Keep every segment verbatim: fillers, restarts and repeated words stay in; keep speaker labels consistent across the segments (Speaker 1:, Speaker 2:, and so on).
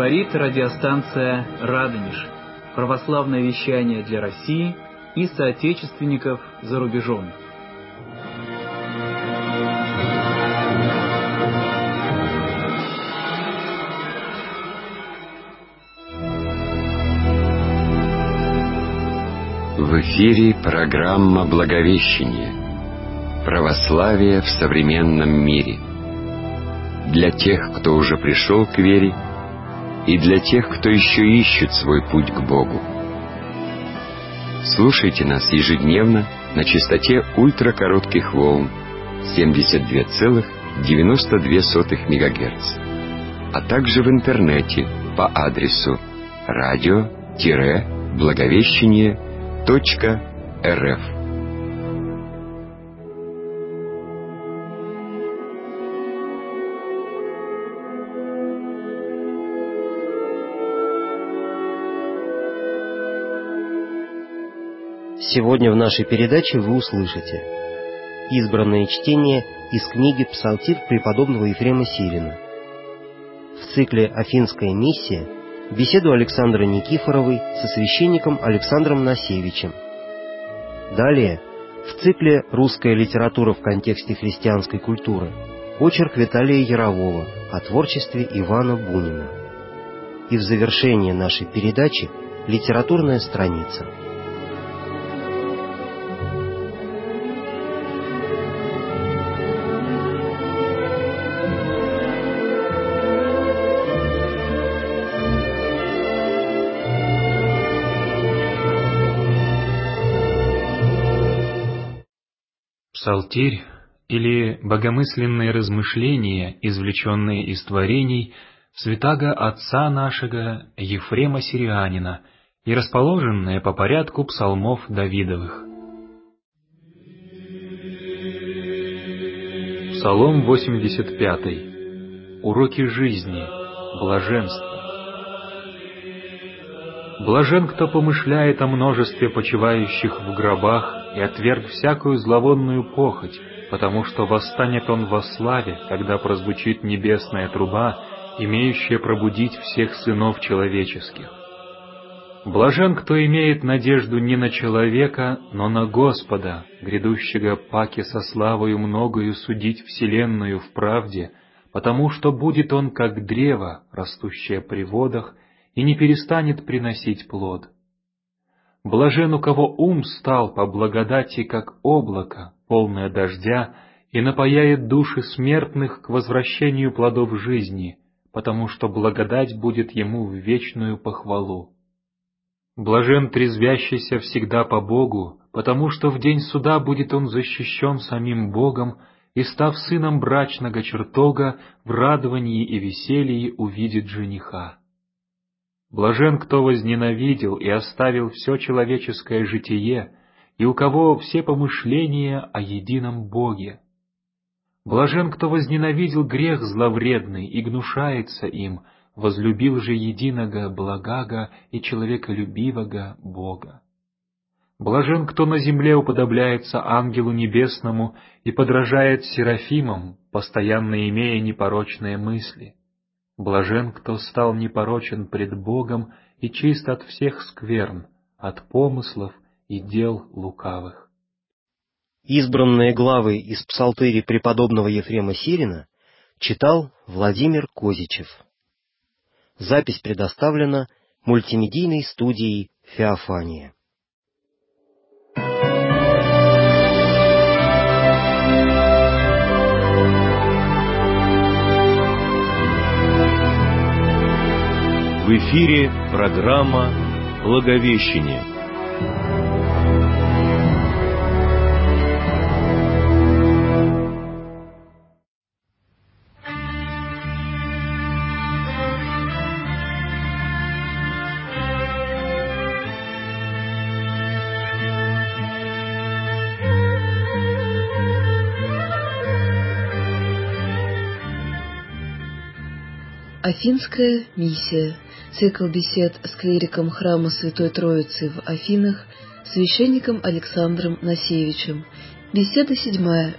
Speaker 1: Говорит радиостанция «Радонеж». Православное вещание для России и соотечественников за рубежом.
Speaker 2: В эфире программа «Благовещение. Православие в современном мире». Для тех, кто уже пришел к вере, и для тех, кто еще ищет свой путь к Богу. Слушайте нас ежедневно на частоте ультракоротких волн семьдесят два целых девяносто две сотых мегагерца, а также в интернете по адресу радио-благовещение точка рф.
Speaker 3: Сегодня в нашей передаче вы услышите избранное чтение из книги «Псалтирь» преподобного Ефрема Сирина. В цикле «Афинская миссия» беседу Александры Никифоровой со священником Александром Насевичем. Далее, в цикле «Русская литература в контексте христианской культуры» очерк Виталия Ярового о творчестве Ивана Бунина. И в завершение нашей передачи литературная страница.
Speaker 4: Псалтирь или богомысленные размышления, извлеченные из творений святаго отца нашего Ефрема Сирианина и расположенные по порядку псалмов Давидовых. Псалом восемьдесят пятый. Уроки жизни, блаженства. Блажен, кто помышляет о множестве почивающих в гробах и отверг всякую зловонную похоть, потому что восстанет он во славе, когда прозвучит небесная труба, имеющая пробудить всех сынов человеческих. Блажен, кто имеет надежду не на человека, но на Господа, грядущего паки со славою многою судить вселенную в правде, потому что будет он как древо, растущее при водах, и не перестанет приносить плод. Блажен, у кого ум стал по благодати, как облако, полное дождя, и напояет души смертных к возвращению плодов жизни, потому что благодать будет ему в вечную похвалу. Блажен, трезвящийся всегда по Богу, потому что в день суда будет он защищен самим Богом, и, став сыном брачного чертога, в радовании и веселье увидит жениха. Блажен, кто возненавидел и оставил все человеческое житие, и у кого все помышления о едином Боге. Блажен, кто возненавидел грех зловредный и гнушается им, возлюбил же единого благаго и человеколюбивого Бога. Блажен, кто на земле уподобляется ангелу небесному и подражает серафимам, постоянно имея непорочные мысли. Блажен, кто стал непорочен пред Богом и чист от всех скверн, от помыслов и дел лукавых.
Speaker 3: Избранные главы из псалтыри преподобного Ефрема Сирина читал Владимир Козичев. Запись предоставлена мультимедийной студией «Феофания».
Speaker 5: В эфире программа «Благовещение».
Speaker 6: Афинская миссия. Цикл бесед с клириком храма Святой Троицы в Афинах, священником Александром Насевичем. Беседа седьмая.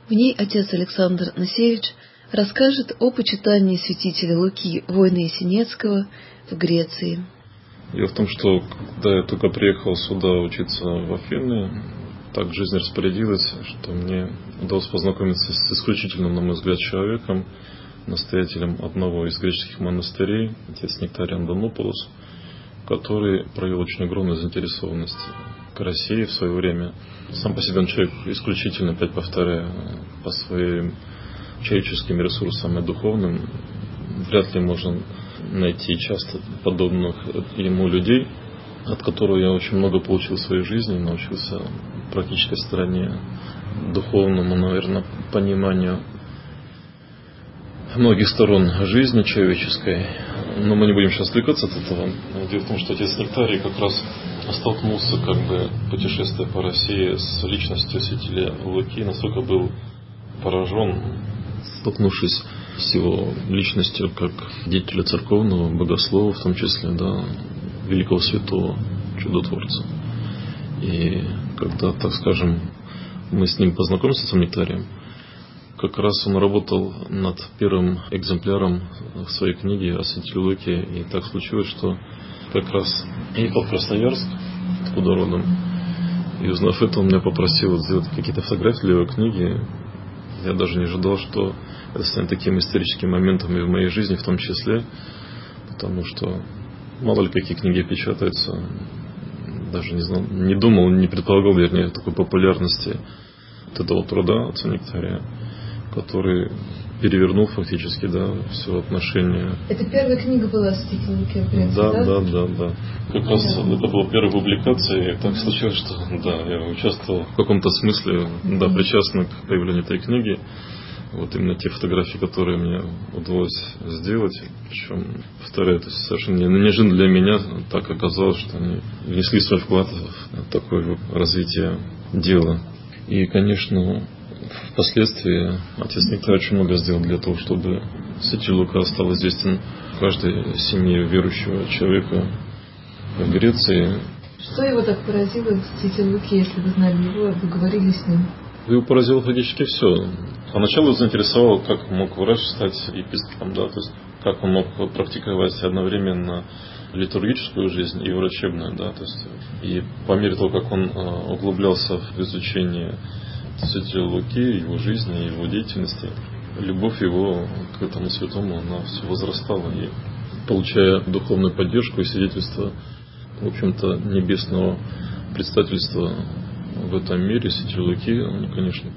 Speaker 6: В ней отец Александр Насевич расскажет о почитании святителя Луки воина Есенецкого в Греции.
Speaker 7: Дело в том, что когда я только приехал сюда учиться в Афины, так жизнь распорядилась, что мне удалось познакомиться с исключительным, на мой взгляд, человеком, настоятелем одного из греческих монастырей, отец Нектарий Андонополос, который проявил очень огромную заинтересованность к России в свое время. Сам по себе он человек исключительно, опять повторяю, по своим человеческим ресурсам и духовным. Вряд ли можно найти часто подобных ему людей, от которого я очень много получил в своей жизни, научился практической стороне, духовному, наверное, пониманию многих сторон жизни человеческой. Но мы не будем сейчас отвлекаться от этого. Дело в том, что отец Нектарий как раз столкнулся, как бы, путешествуя по России, с личностью святителя Луки, настолько был поражен, столкнувшись с его личностью как деятеля церковного, богослова, в том числе, да, великого святого чудотворца. И когда, так скажем, мы с ним познакомились, с отцом Нектарием, как раз он работал над первым экземпляром своей книги о святителе Луке. И так случилось, что как раз ехал в Красноярск, откуда родом, и узнав это, он меня попросил сделать какие-то фотографии для его книги. Я даже не ожидал, что это станет таким историческим моментом и в моей жизни в том числе, потому что мало ли какие книги печатаются, даже не знал, не думал, не предполагал, вернее, такой популярности вот этого труда отца Нектария, который перевернул фактически, да, все отношение.
Speaker 6: Это первая книга была о святителе Луке в Греции,
Speaker 7: да?
Speaker 6: Да,
Speaker 7: да, да, да. Как да. раз это была первая публикация, и так случилось, что да, я участвовал в каком-то смысле, да, причастен к появлению этой книги. Вот именно те фотографии, которые мне удалось сделать, причем, повторяю, то есть совершенно неожиданно для меня так оказалось, что они внесли свой вклад в такое развитие дела. И, конечно, впоследствии отец Нектарий очень много сделал для того, чтобы святитель Лука стал известен в каждой семье верующего человека в Греции.
Speaker 6: Что его так поразило в святителе Луке, если вы знали его, вы говорили с ним?
Speaker 7: Его поразило фактически все. Поначалу заинтересовало, как мог врач стать епископом, да, то есть как он мог практиковать одновременно литургическую жизнь и врачебную, да, то есть и по мере того, как он углублялся в изучение святителя Луки, его жизни, его деятельности, любовь его к этому святому, она все возрастала, и получая духовную поддержку и свидетельство, в общем-то, небесного представительства в этом мире, святителя Луки, он, конечно,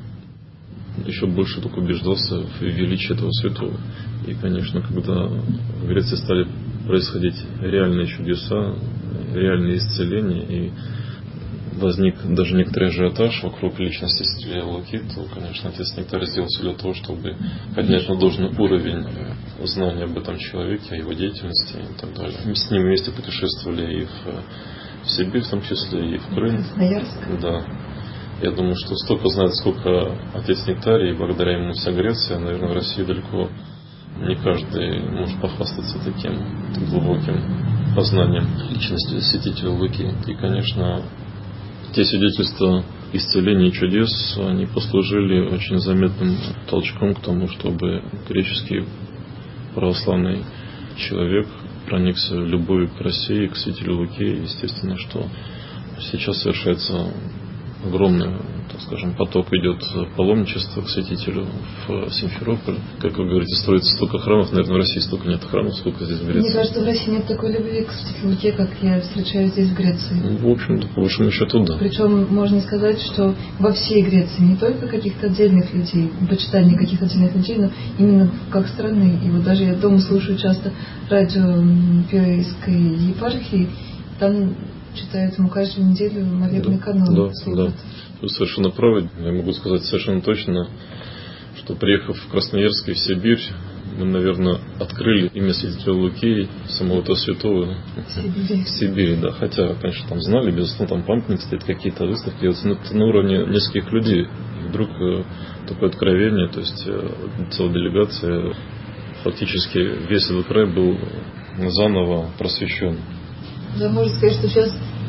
Speaker 7: еще больше только убеждался в величии этого святого. И, конечно, когда в Греции стали происходить реальные чудеса, реальные исцеления, и возник даже некоторый ажиотаж вокруг личности святителя Луки, то, конечно, отец Нектарий сделал все для того, чтобы поднять на должный уровень знания об этом человеке, о его деятельности и так далее. Мы с ним вместе путешествовали и в, в Сибирь, в том числе, и в Крым.
Speaker 6: Красноярск.
Speaker 7: Да. Я думаю, что столько знает, сколько отец Нектарий, и благодаря ему вся Греция, наверное, в России далеко не каждый может похвастаться таким глубоким познанием личности святителя Луки. И, конечно, те свидетельства исцеления и чудес, они послужили очень заметным толчком к тому, чтобы греческий православный человек проникся любовью к России, к святителю Луке. Естественно, что сейчас совершается огромный, так скажем, поток идет паломничества к святителю в Симферополь. Как вы говорите, строится столько храмов, наверное, в России столько нет храмов, сколько здесь в Греции.
Speaker 6: Мне кажется, в России нет такой любви к святителю Луке, как я встречаю здесь в Греции.
Speaker 7: В общем-то, по большому счету, да.
Speaker 6: Причем можно сказать, что во всей Греции, не только каких-то отдельных людей, почитание каких-то отдельных людей, но именно как страны. И вот даже я дома слушаю часто радио Пирейской епархии, там читают ему каждую неделю молебный канон.
Speaker 7: Да, да. Вы совершенно правы. Я могу сказать совершенно точно, что приехав в Красноярск и в Сибирь, мы, наверное, открыли имя святителя Луки, самого того святого
Speaker 6: в Сибири.
Speaker 7: в Сибири, да. Хотя, конечно, там знали, безусловно, там памятник стоит, какие-то выставки, но это на уровне нескольких людей. И вдруг такое откровение, то есть целая делегация, фактически весь этот край был заново просвещен.
Speaker 6: Да, можно сказать, что сейчас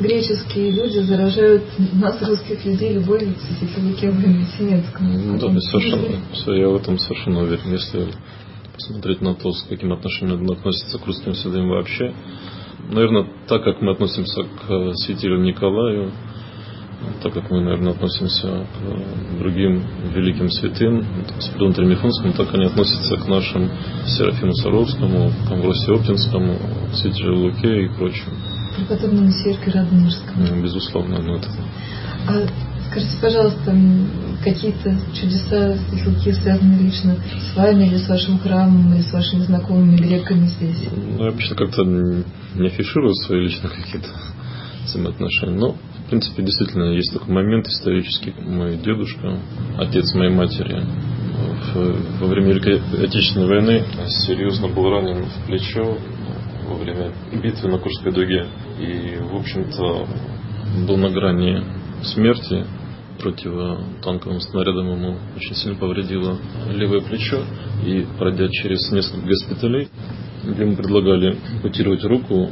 Speaker 6: греческие люди заражают нас, русских людей, любовью к святителю Луке Вознесенскому.
Speaker 7: Ну да, совершенно, все, я в этом совершенно уверен. Если посмотреть на то, с каким отношением он относится к русским святым вообще, наверное, так как мы относимся к святителю Николаю, так как мы, наверное, относимся к другим великим святым, с Придонтом Мифонскому, так они относятся к нашим Серафиму Саровскому, к Амвросию Оптинскому, к святителю Луке и прочим.
Speaker 6: Преподобному Сергию Радонежскому.
Speaker 7: Безусловно, но это...
Speaker 6: А скажите, пожалуйста, какие-то чудеса святителя Луки связаны лично с вами или с вашим храмом, или с вашими знакомыми греками здесь?
Speaker 7: Ну, я обычно как-то не афиширую свои личные какие-то взаимоотношения, но в принципе, действительно, есть такой момент исторический. Мой дедушка, отец моей матери, в, во время Великой Отечественной войны серьезно был ранен в плечо во время битвы на Курской дуге. И, в общем-то, был на грани смерти. Противотанковым снарядом ему очень сильно повредило левое плечо. И, пройдя через несколько госпиталей, где ему предлагали ампутировать руку,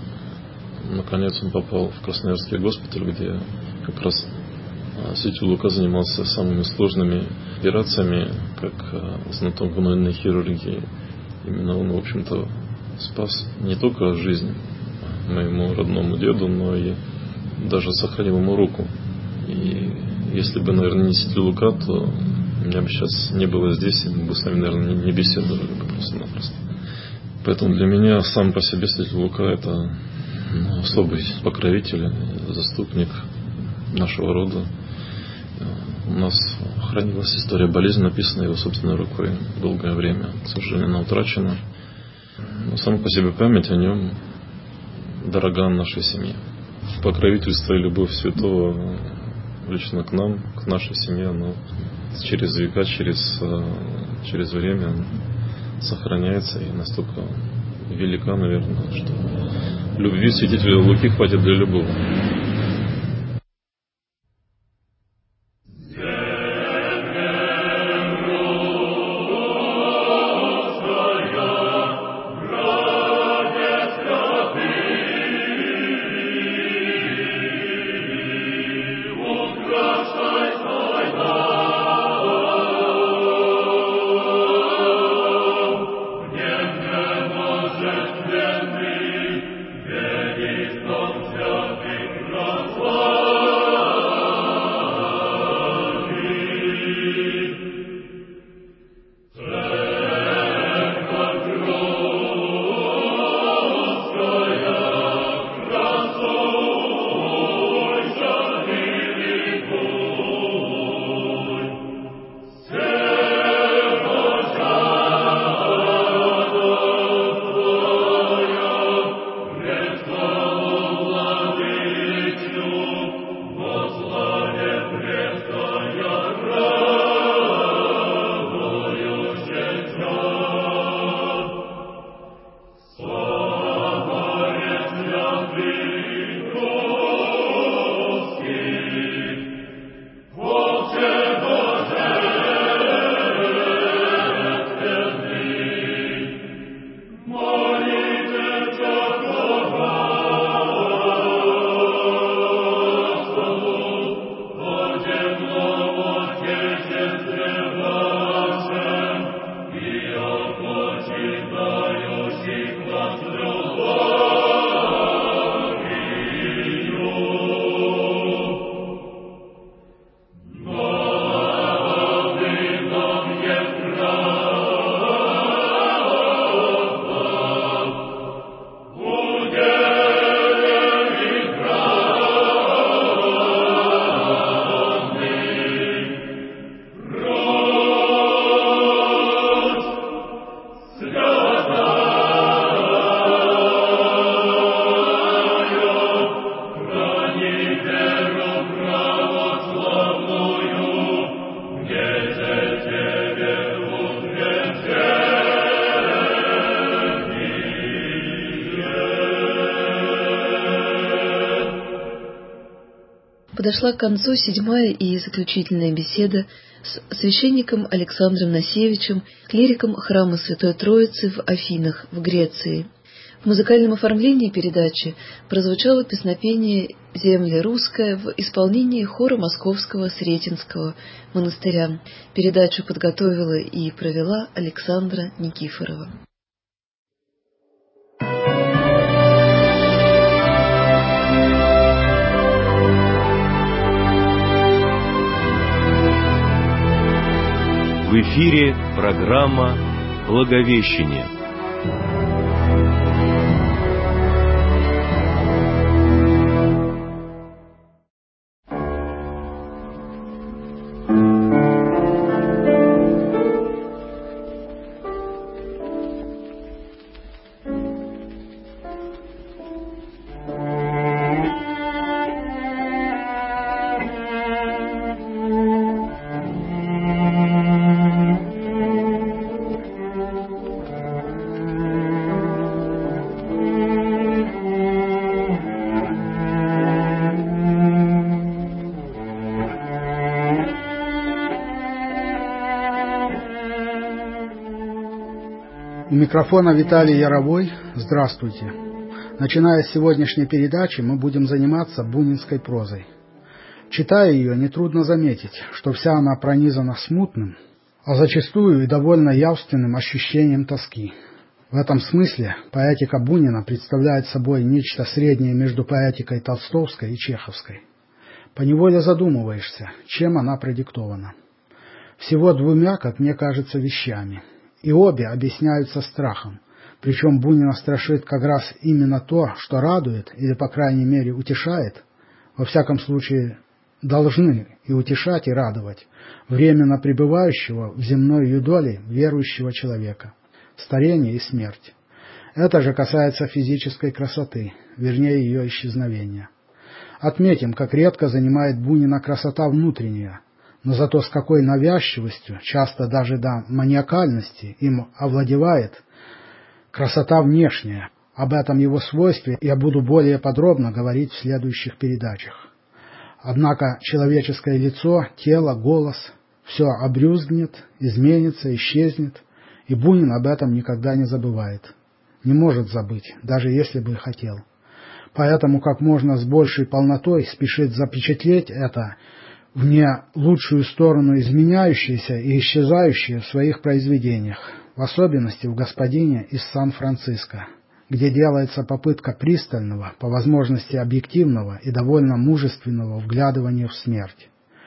Speaker 7: наконец он попал в Красноярский госпиталь, где как раз святитель Лука занимался самыми сложными операциями, как знаток гнойной хирургии. Именно он, в общем-то, спас не только жизнь моему родному деду, но и даже сохранил ему руку. И если бы, наверное, не святитель Лука, то меня бы сейчас не было здесь, и мы бы с вами, наверное, не беседовали бы просто-напросто. Поэтому для меня сам по себе святитель Лука — это особый покровитель, заступник нашего рода. У нас хранилась история болезни, написанная его собственной рукой долгое время. К сожалению, она утрачена. Но сама по себе память о нем дорога нашей семье. Покровительство и любовь святого лично к нам, к нашей семье, оно через века, через, через время сохраняется и настолько велика, наверное, что любви святителя Луки хватит для любого.
Speaker 6: Подошла к концу седьмая и заключительная беседа с священником Александром Насевичем, клириком храма Святой Троицы в Афинах, в Греции. В музыкальном оформлении передачи прозвучало песнопение «Земля русская» в исполнении хора Московского Сретенского монастыря. Передачу подготовила и провела Александра Никифорова.
Speaker 5: В эфире программа «Благовещение».
Speaker 8: У микрофона Виталий Яровой. Здравствуйте. Начиная с сегодняшней передачи, мы будем заниматься бунинской прозой. Читая ее, нетрудно заметить, что вся она пронизана смутным, а зачастую и довольно явственным ощущением тоски. В этом смысле поэтика Бунина представляет собой нечто среднее между поэтикой толстовской и чеховской. Поневоле задумываешься, чем она продиктована. Всего двумя, как мне кажется, вещами. И обе объясняются страхом, причем Бунина страшит как раз именно то, что радует или, по крайней мере, утешает, во всяком случае, должны и утешать, и радовать временно пребывающего в земной юдоле верующего человека, старение и смерть. Это же касается физической красоты, вернее ее исчезновения. Отметим, как редко занимает Бунина красота внутренняя, но зато с какой навязчивостью, часто даже до маниакальности, им овладевает красота внешняя. Об этом его свойстве я буду более подробно говорить в следующих передачах. Однако человеческое лицо, тело, голос – все обрюзгнет, изменится, исчезнет, и Бунин об этом никогда не забывает. Не может забыть, даже если бы хотел. Поэтому как можно с большей полнотой спешит запечатлеть это в не лучшую сторону изменяющееся и исчезающее в своих произведениях, в особенности в «Господине из Сан-Франциско», где делается попытка пристального, по возможности объективного и довольно мужественного вглядывания в смерть.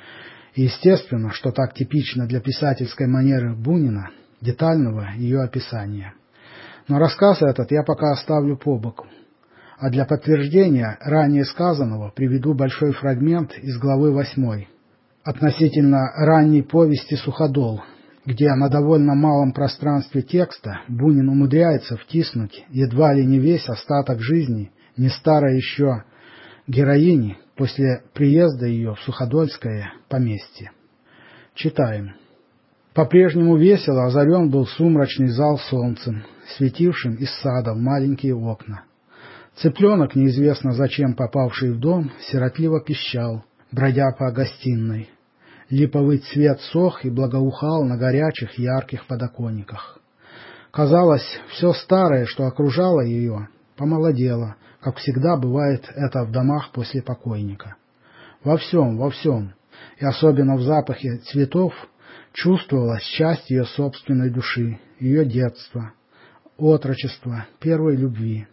Speaker 8: И естественно, что так типично для писательской манеры Бунина, детального ее описания. Но рассказ этот я пока оставлю по боку. А для подтверждения ранее сказанного приведу большой фрагмент из главы восьмой, относительно ранней повести «Суходол», где на довольно малом пространстве текста Бунин умудряется втиснуть едва ли не весь остаток жизни не старой еще героини после приезда ее в Суходольское поместье. Читаем. По-прежнему весело озарен был сумрачный зал солнцем, светившим из сада в маленькие окна. Цыпленок, неизвестно зачем попавший в дом, сиротливо пищал, бродя по гостиной. Липовый цвет сох и благоухал на горячих ярких подоконниках. Казалось, все старое, что окружало ее, помолодело, как всегда бывает это в домах после покойника. Во всем, во всем, и особенно в запахе цветов, чувствовалась часть ее собственной души, ее детства, отрочества, первой любви.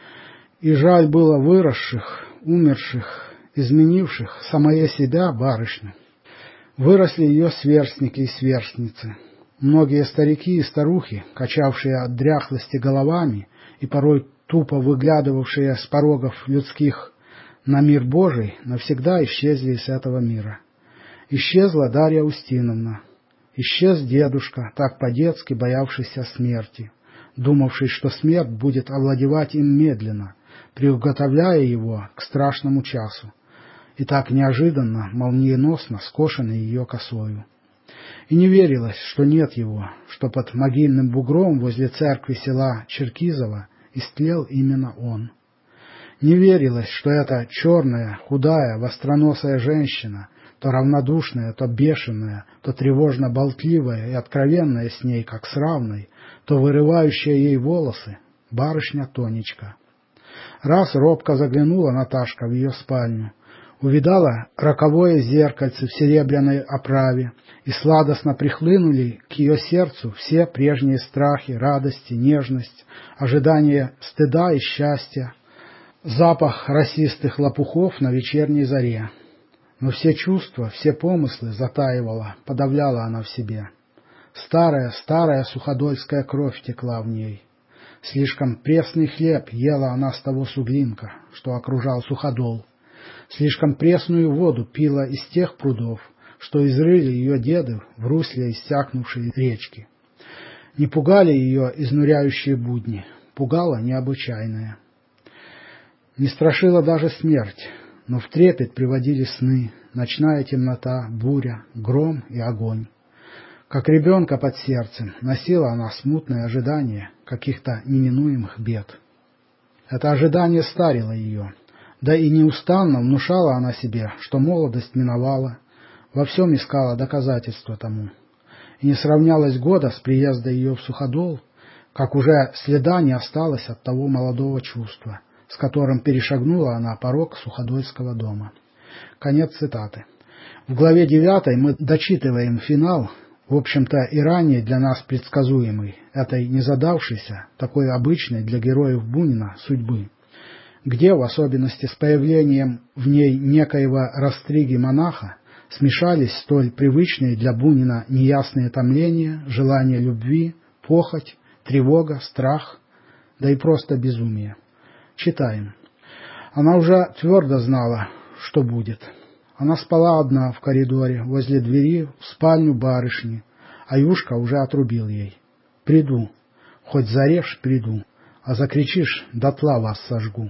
Speaker 8: И жаль было выросших, умерших, изменивших самое себя барышню. Выросли ее сверстники и сверстницы. Многие старики и старухи, качавшие от дряхлости головами и порой тупо выглядывавшие с порогов людских на мир Божий, навсегда исчезли из этого мира. Исчезла Дарья Устиновна. Исчез дедушка, так по-детски боявшийся смерти, думавший, что смерть будет овладевать им медленно, приуготовляя его к страшному часу, и так неожиданно, молниеносно скошенный ее косою. И не верилось, что нет его, что под могильным бугром возле церкви села Черкизово истлел именно он. Не верилось, что эта черная, худая, востроносая женщина, то равнодушная, то бешеная, то тревожно болтливая и откровенная с ней, как с равной, то вырывающая ей волосы, барышня Тонечка. Раз робко заглянула Наташка в ее спальню, увидала роковое зеркальце в серебряной оправе, и сладостно прихлынули к ее сердцу все прежние страхи, радости, нежность, ожидание стыда и счастья, запах росистых лопухов на вечерней заре. Но все чувства, все помыслы затаивала, подавляла она в себе. Старая, старая суходольская кровь текла в ней. Слишком пресный хлеб ела она с того суглинка, что окружал суходол. Слишком пресную воду пила из тех прудов, что изрыли ее деды в русле иссякнувшей речки. Не пугали ее изнуряющие будни, пугало необычайное. Не страшила даже смерть, но в трепет приводили сны, ночная темнота, буря, гром и огонь. Как ребенка под сердцем носила она смутное ожидание каких-то неминуемых бед. Это ожидание старило ее, да и неустанно внушала она себе, что молодость миновала, во всем искала доказательства тому. И не сравнялось года с приезда ее в Суходол, как уже следа не осталось от того молодого чувства, с которым перешагнула она порог Суходольского дома. Конец цитаты. В главе девятой мы дочитываем финал, в общем-то и ранее для нас предсказуемый, этой незадавшейся, такой обычной для героев Бунина судьбы, где, в особенности с появлением в ней некоего Растриги-монаха, смешались столь привычные для Бунина неясные томления, желание любви, похоть, тревога, страх, да и просто безумие. Читаем. Она уже твердо знала, что будет. Она спала одна в коридоре, возле двери, в спальню барышни, а Юшка уже отрубил ей. «Приду, хоть зарежь, приду, а закричишь, дотла вас сожгу».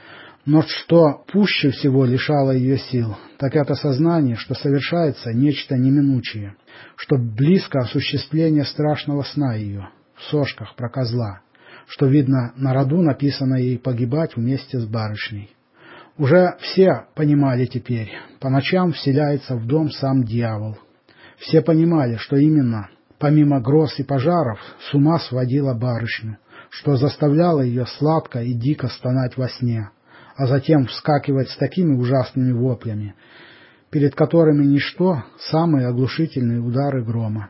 Speaker 8: Но что пуще всего лишало ее сил, так это сознание, что совершается нечто неминучее, что близко осуществление страшного сна ее, в сошках про козла, что, видно, на роду написано ей погибать вместе с барышней. Уже все понимали теперь, по ночам вселяется в дом сам дьявол. Все понимали, что именно, помимо гроз и пожаров, с ума сводила барышню, что заставляло ее сладко и дико стонать во сне, а затем вскакивать с такими ужасными воплями, перед которыми ничто, самые оглушительные удары грома.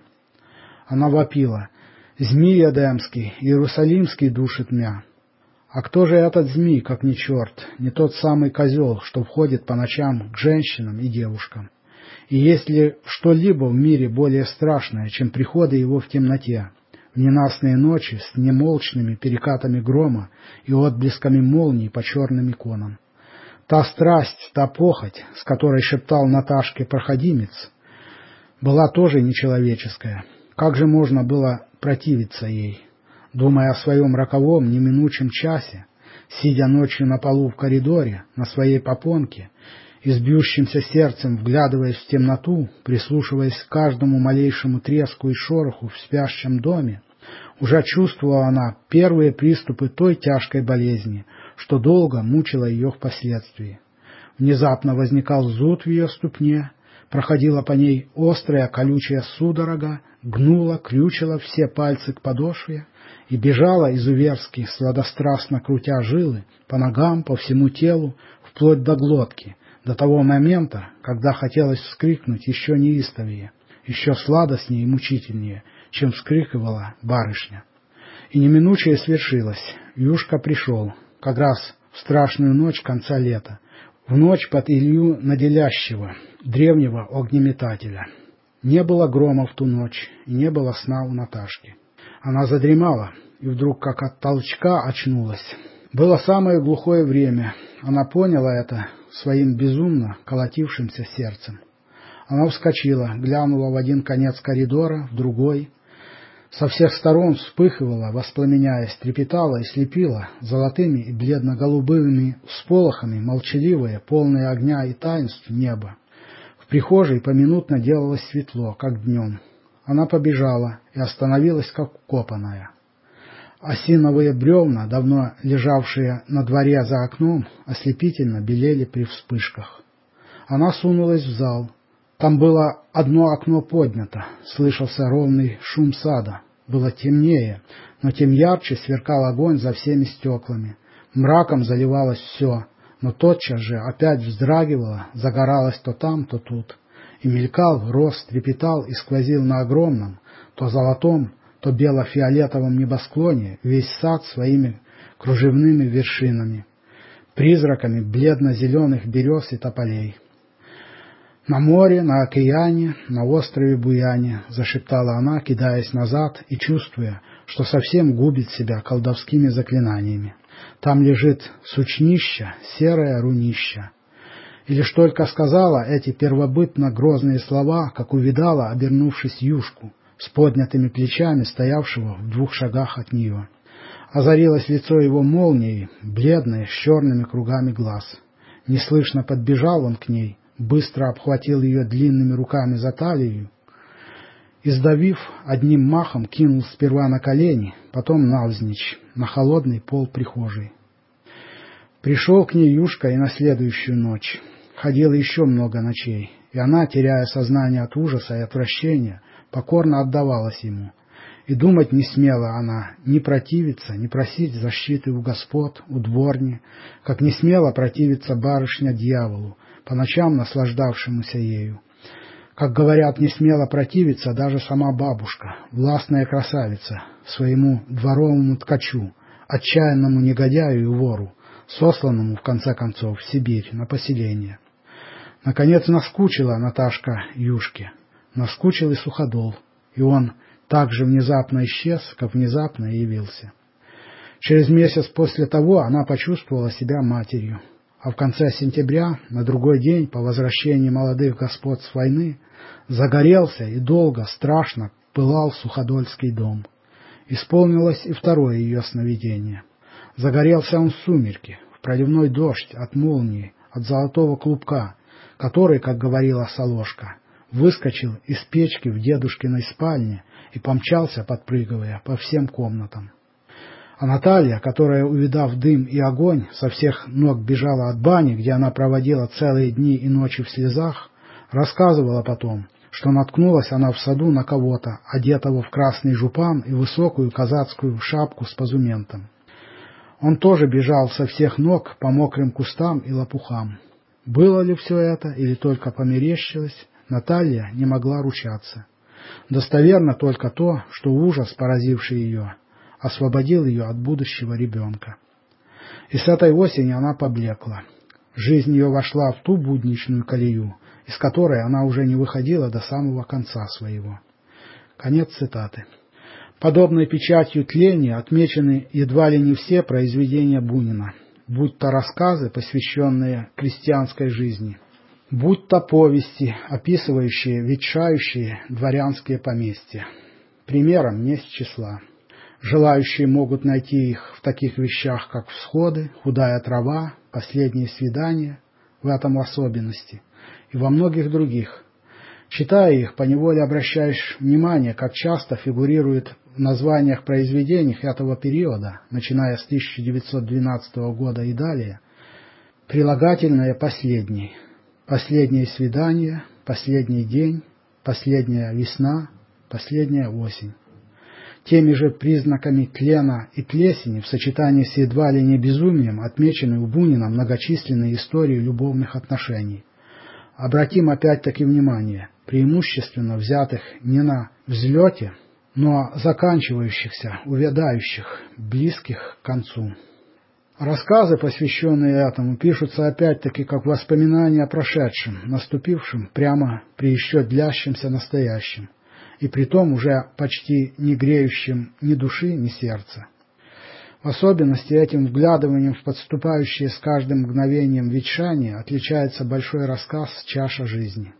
Speaker 8: Она вопила: «Змей Эдемский, Иерусалимский душит мя». А кто же этот змей, как не черт, не тот самый козел, что входит по ночам к женщинам и девушкам? И есть ли что-либо в мире более страшное, чем приходы его в темноте, в ненастные ночи с немолчными перекатами грома и отблесками молний по черным иконам? Та страсть, та похоть, с которой шептал Наташке проходимец, была тоже нечеловеческая. Как же можно было противиться ей? Думая о своем роковом неминучем часе, сидя ночью на полу в коридоре, на своей попонке, и с бьющимся сердцем вглядываясь в темноту, прислушиваясь к каждому малейшему треску и шороху в спящем доме, уже чувствовала она первые приступы той тяжкой болезни, что долго мучила ее впоследствии. Внезапно возникал зуд в ее ступне, проходила по ней острая колючая судорога, гнула, крючила все пальцы к подошве и бежала изуверски, сладострастно крутя жилы, по ногам, по всему телу, вплоть до глотки, до того момента, когда хотелось вскрикнуть еще неистовее, еще сладостнее и мучительнее, чем вскрикивала барышня. И неминучее свершилось. Юшка пришел, как раз в страшную ночь конца лета, в ночь под Илью Наделящего, древнего огнеметателя. Не было грома в ту ночь, и не было сна у Наташки. Она задремала, и вдруг, как от толчка, очнулась. Было самое глухое время. Она поняла это своим безумно колотившимся сердцем. Она вскочила, глянула в один конец коридора, в другой. Со всех сторон вспыхивала, воспламеняясь, трепетала и слепила золотыми и бледно-голубыми всполохами молчаливое, полное огня и таинств небо. В прихожей поминутно делалось светло, как днем. Она побежала и остановилась, как укопанная. Осиновые бревна, давно лежавшие на дворе за окном, ослепительно белели при вспышках. Она сунулась в зал. Там было одно окно поднято, слышался ровный шум сада. Было темнее, но тем ярче сверкал огонь за всеми стеклами. Мраком заливалось все, но тотчас же опять вздрагивало, загоралось то там, то тут, и мелькал, рос, трепетал и сквозил на огромном, то золотом, то бело-фиолетовом небосклоне весь сад своими кружевными вершинами, призраками бледно-зеленых берез и тополей. «На море, на океане, на острове Буяне», — зашептала она, кидаясь назад и чувствуя, что совсем губит себя колдовскими заклинаниями. «Там лежит сучнища, серое рунища». И лишь только сказала эти первобытно грозные слова, как увидала, обернувшись, Юшку, с поднятыми плечами, стоявшего в двух шагах от нее. Озарилось лицо его молнией, бледное, с черными кругами глаз. Неслышно подбежал он к ней, быстро обхватил ее длинными руками за талию и, сдавив, одним махом кинул сперва на колени, потом навзничь, на холодный пол прихожей. Пришел к ней Юшка и на следующую ночь. Ходило еще много ночей, и она, теряя сознание от ужаса и отвращения, покорно отдавалась ему. И думать не смела она ни противиться, ни просить защиты у господ, у дворни, как не смела противиться барышня дьяволу, по ночам наслаждавшемуся ею. Как говорят, не смела противиться даже сама бабушка, властная красавица, своему дворовому ткачу, отчаянному негодяю и вору, сосланному, в конце концов, в Сибирь, на поселение. Наконец наскучила Наташка Юшке, наскучил и Суходол, и он так же внезапно исчез, как внезапно и явился. Через месяц после того она почувствовала себя матерью, а в конце сентября, на другой день по возвращении молодых господ с войны, загорелся и долго, страшно пылал Суходольский дом. Исполнилось и второе ее сновидение. Загорелся он в сумерки, в проливной дождь, от молнии, от золотого клубка, который, как говорила Солошка, выскочил из печки в дедушкиной спальне и помчался, подпрыгивая, по всем комнатам. А Наталья, которая, увидав дым и огонь, со всех ног бежала от бани, где она проводила целые дни и ночи в слезах, рассказывала потом, что наткнулась она в саду на кого-то, одетого в красный жупан и высокую казацкую шапку с позументом. Он тоже бежал со всех ног по мокрым кустам и лопухам. Было ли все это или только померещилось, Наталья не могла ручаться. Достоверно только то, что ужас, поразивший ее, освободил ее от будущего ребенка. И с этой осени она поблекла. Жизнь ее вошла в ту будничную колею, из которой она уже не выходила до самого конца своего. Конец цитаты. Подобной печатью тления отмечены едва ли не все произведения Бунина, будь то рассказы, посвященные крестьянской жизни, будь то повести, описывающие ветшающие дворянские поместья. Примером не с числа. Желающие могут найти их в таких вещах, как «Всходы», «Худая трава», «Последние свидания», в этом особенности, и во многих других. Читая их, поневоле обращаешь внимание, как часто фигурирует в названиях произведений этого периода, начиная с тысяча девятьсот двенадцатого года и далее, прилагательное «последний», «последнее свидание», «последний день», «последняя весна», «последняя осень». Теми же признаками тлена и плесени в сочетании с едва ли не безумием отмечены у Бунина многочисленные истории любовных отношений. Обратим опять-таки внимание, преимущественно взятых не на взлете, но заканчивающихся, увядающих, близких к концу. Рассказы, посвященные этому, пишутся опять-таки как воспоминания о прошедшем, наступившем прямо при еще длящемся настоящем, и притом уже почти не греющим ни души, ни сердца. В особенности этим вглядыванием в подступающее с каждым мгновением ветшание отличается большой рассказ «Чаша жизни».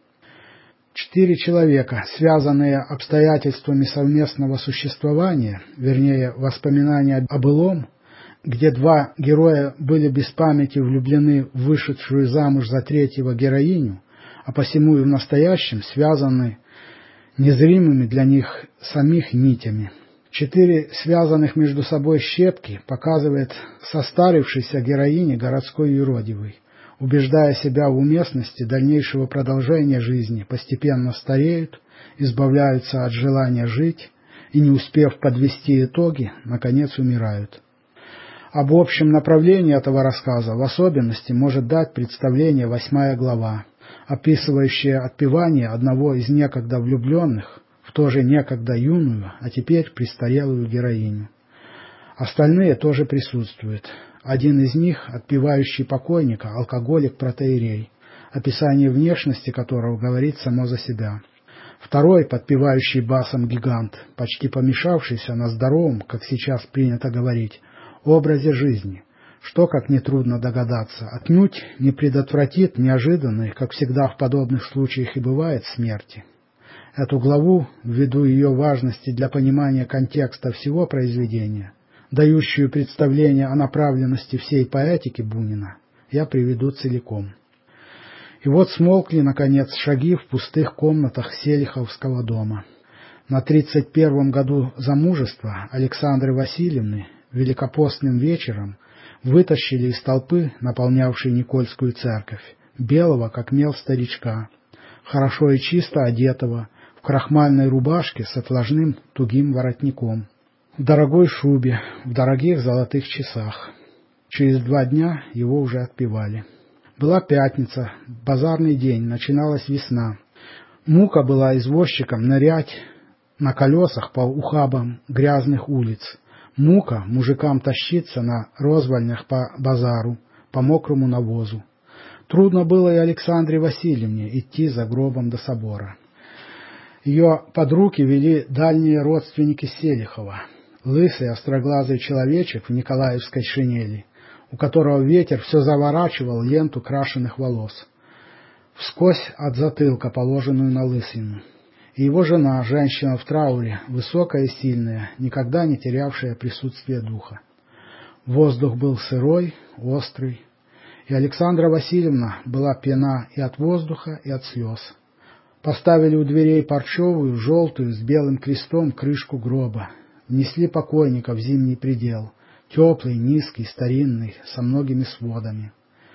Speaker 8: Четыре человека, связанные обстоятельствами совместного существования, вернее, воспоминания о былом, где два героя были без памяти влюблены в вышедшую замуж за третьего героиню, а посему и в настоящем связаны незримыми для них самих нитями. Четыре связанных между собой щепки показывает состарившейся героине городской юродивый, убеждая себя в уместности дальнейшего продолжения жизни, постепенно стареют, избавляются от желания жить и, не успев подвести итоги, наконец умирают. Об общем направлении этого рассказа в особенности может дать представление восьмая глава, описывающая отпевание одного из некогда влюбленных в тоже некогда юную, а теперь престарелую героиню. Остальные тоже присутствуют. Один из них, отпевающий покойника, алкоголик-протоиерей, описание внешности которого говорит само за себя. Второй, подпевающий басом гигант, почти помешавшийся на здоровом, как сейчас принято говорить, образе жизни, что, как нетрудно догадаться, отнюдь не предотвратит неожиданной, как всегда в подобных случаях и бывает, смерти. Эту главу, ввиду ее важности для понимания контекста всего произведения, дающую представление о направленности всей поэтики Бунина, я приведу целиком. И вот смолкли, наконец, шаги в пустых комнатах Селиховского дома. На тридцать первом году замужества Александры Васильевны великопостным вечером вытащили из толпы, наполнявшей Никольскую церковь, белого, как мел старичка, хорошо и чисто одетого, в крахмальной рубашке с отложным тугим воротником, в дорогой шубе, в дорогих золотых часах. Через два дня его уже отпевали. Была пятница, базарный день, начиналась весна. Мука была извозчиком нырять на колесах по ухабам грязных улиц. Мука мужикам тащиться на розвальнях по базару, по мокрому навозу. Трудно было и Александре Васильевне идти за гробом до собора. Ее под руки вели дальние родственники Селихова, лысый остроглазый человечек в николаевской шинели, у которого ветер все заворачивал ленту крашеных волос, вскось от затылка, положенную на лысину. И его жена, женщина в трауре, высокая и сильная, никогда не терявшая присутствие духа. Воздух был сырой, острый, и Александра Васильевна была пьяна и от воздуха, и от слез. Поставили у дверей парчевую, желтую, с белым крестом крышку гроба, внесли покойника в зимний предел, теплый, низкий, старинный, со многими сводами.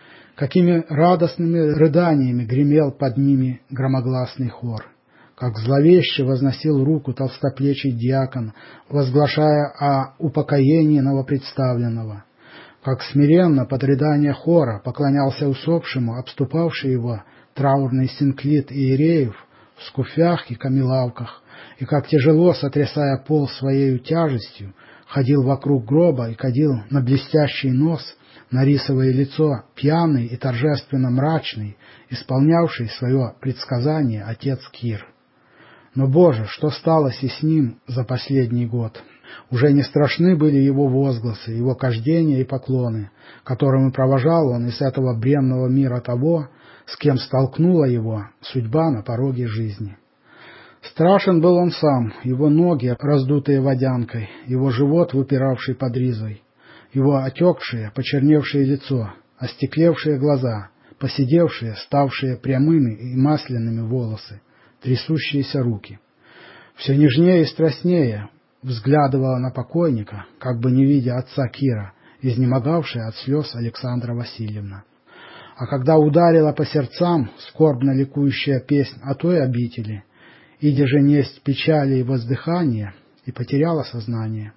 Speaker 8: Какими радостными рыданиями гремел под ними громогласный хор! Как зловеще возносил руку толстоплечий диакон, возглашая о упокоении новопредставленного! Как смиренно под рыдание хора поклонялся усопшему обступавший его траурный синклит иереев в скуфях и камелавках, и как тяжело, сотрясая пол своею тяжестью, ходил вокруг гроба и кадил на блестящий нос, на рисовое лицо, пьяный и торжественно мрачный, исполнявший свое предсказание отец Кир. Но, Боже, что сталось и с ним за последний год? Уже не страшны были его возгласы, его кождения и поклоны, которыми провожал он из этого бренного мира того, с кем столкнула его судьба на пороге жизни. Страшен был он сам, его ноги, раздутые водянкой, его живот, выпиравший под ризой, его отекшее, почерневшее лицо, остеклевшие глаза, поседевшие, ставшие прямыми и масляными волосы, трясущиеся руки. Все нежнее и страстнее взглядывала на покойника, как бы не видя отца Кира, изнемогавшая от слез Александра Васильевна. А когда ударила по сердцам скорбно ликующая песнь о той обители, иди же несть печали и воздыхания, и потеряла сознание.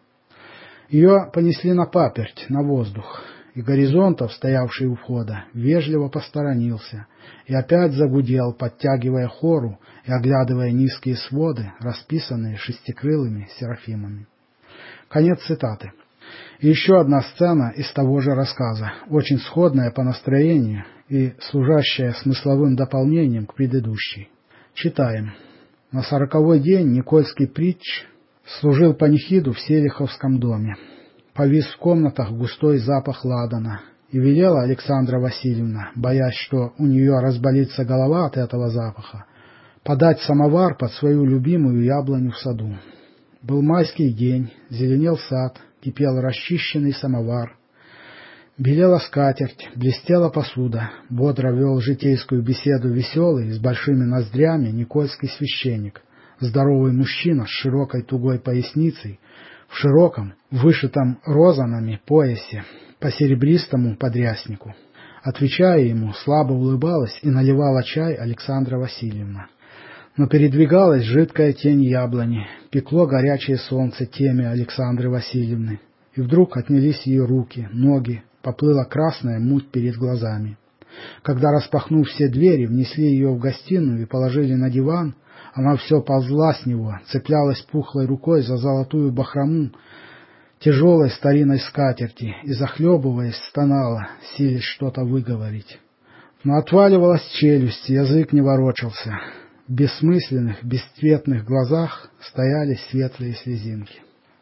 Speaker 8: Ее понесли на паперть, на воздух, и Горизонтов, стоявший у входа, вежливо посторонился и опять загудел, подтягивая хору и оглядывая низкие своды, расписанные шестикрылыми серафимами. Конец цитаты. И еще одна сцена из того же рассказа, очень сходная по настроению и служащая смысловым дополнением к предыдущей. Читаем. На сороковой день Никольский притч служил панихиду в Селиховском доме. Повис в комнатах густой запах ладана, и велела Александра Васильевна, боясь, что у нее разболится голова от этого запаха, подать самовар под свою любимую яблоню в саду. Был майский день, зеленел сад, кипел расчищенный самовар. Белела скатерть, блестела посуда, бодро вел житейскую беседу веселый, с большими ноздрями никольский священник, здоровый мужчина с широкой тугой поясницей, в широком, вышитом розанами поясе, по серебристому подряснику. Отвечая ему, слабо улыбалась и наливала чай Александра Васильевна. Но передвигалась жидкая тень яблони, пекло горячее солнце теме Александры Васильевны, и вдруг отнялись ее руки, ноги, поплыла красная муть перед глазами. Когда, распахнув все двери, внесли ее в гостиную и положили на диван, она все ползла с него, цеплялась пухлой рукой за золотую бахрому тяжелой старинной скатерти и, захлебываясь, стонала, силясь что-то выговорить. Но отваливалась челюсть, язык не ворочался. В бессмысленных, бесцветных глазах стояли светлые слезинки.